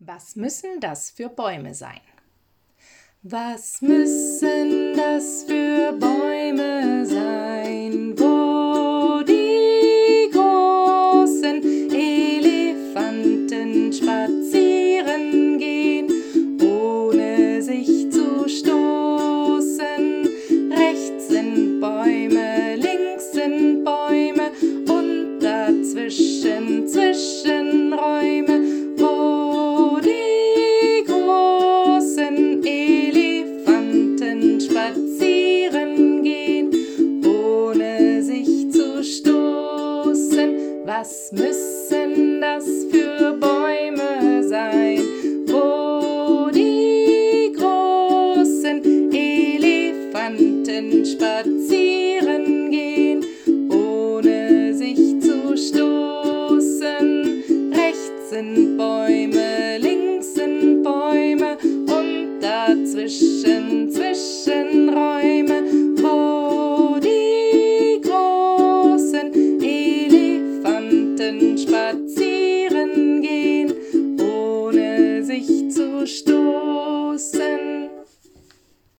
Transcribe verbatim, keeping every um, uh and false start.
Was müssen das für Bäume sein? Was müssen das für Bäume sein, wo die großen Elefanten spazieren gehen, ohne sich zu stoßen? Rechts sind Bäume, links sind Bäume und dazwischen Zwischenräume, wo die großen Elefanten spazieren gehen, ohne sich zu stoßen. Was müssen das für Bäume sein, wo die großen Elefanten spazieren gehen, ohne sich zu stoßen? Rechts sind Bäume, links sind Bäume und dazwischen Zwischenräume.